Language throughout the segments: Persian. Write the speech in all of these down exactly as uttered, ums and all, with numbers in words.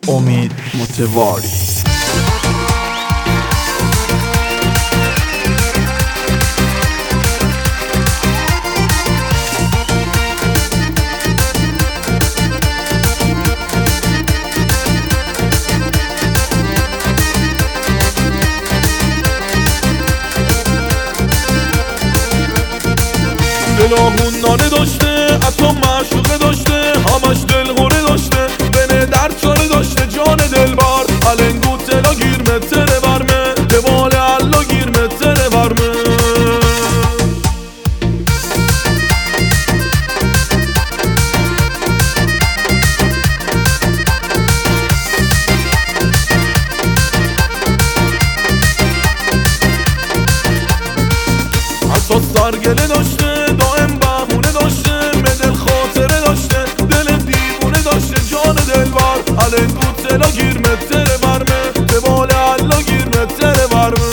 امید متواری. دلاهون نانه داشته، حتی معشوقه داشته، همش دلغوره داشته، بنه در چاره داشته جان دلبر. النگو تلا گیرمه تره برمه، دوال علا گیرمه تره برمه. حتی سرگله داشته، دائم بهونه داشته، مدل خاطره داشته، دل دیوونه داشته جان دلبر. النگو تلا گیرمه تره برمه، به بال علا گیرمه تره برمه.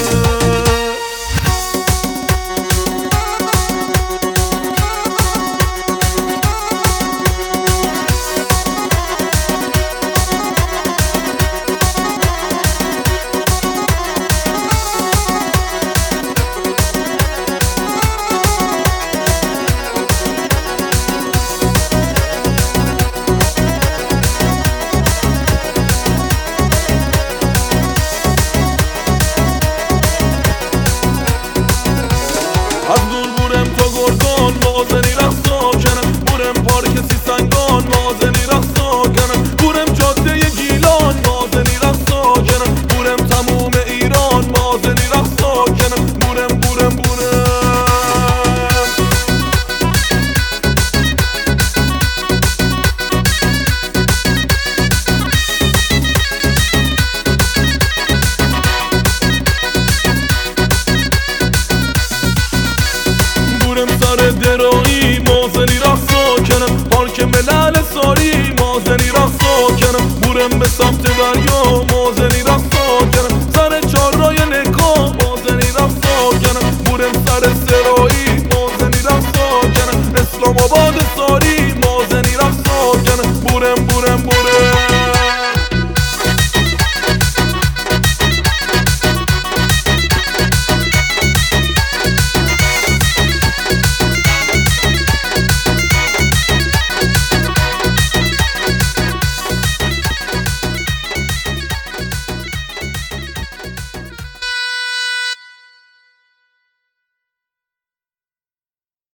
از دور بورم تا گرگان مازنی رقصا کنم، بورم پارک سی سنگان مازنی رقصا کنم، بورم جاده گیلان مازنی رقصا کنم، بورم تموم ایران مازنی رقصا کنم، بورم بورم بورم. بورم سر درایی مازنی رقصا کنم، پارک ملل ساری مازنی رقصا